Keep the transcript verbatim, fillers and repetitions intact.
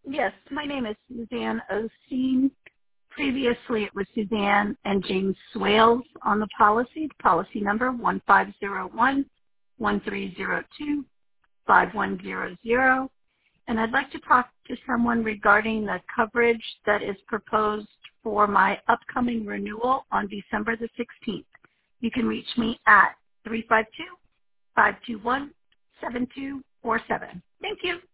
Yes, my name is Suzanne Osteen. Previously, it was Suzanne and James Swales on the policy. The policy number one five zero one, one three zero two, five one zero zero. And I'd like to talk to someone regarding the coverage that is proposed for my upcoming renewal on December the sixteenth. You can reach me at three five two, five two one, seven two four seven. Thank you.